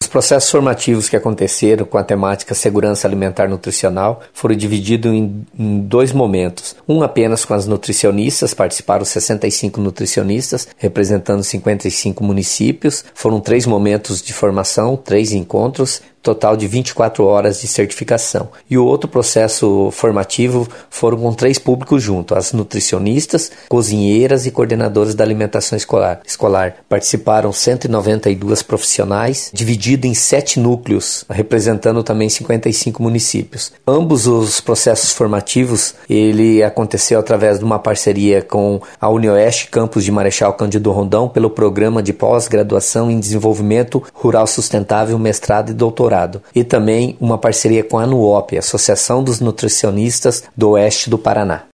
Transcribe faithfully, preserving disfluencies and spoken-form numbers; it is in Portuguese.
Os processos formativos que aconteceram com a temática segurança alimentar nutricional foram divididos em, em dois momentos. Um apenas com as nutricionistas, participaram sessenta e cinco nutricionistas, representando cinquenta e cinco municípios. Foram três momentos de formação, três encontros, total de vinte e quatro horas de certificação. E o outro processo formativo foram com três públicos juntos, as nutricionistas, cozinheiras e coordenadoras da alimentação escolar. escolar. Participaram cento e noventa e dois profissionais, dividido em sete núcleos, representando também cinquenta e cinco municípios. Ambos os processos formativos, ele aconteceu através de uma parceria com a UniOeste Campus de Marechal Cândido Rondão, pelo programa de pós-graduação em desenvolvimento rural sustentável, mestrado e doutorado. E também uma parceria com a ANUOP, Associação dos Nutricionistas do Oeste do Paraná.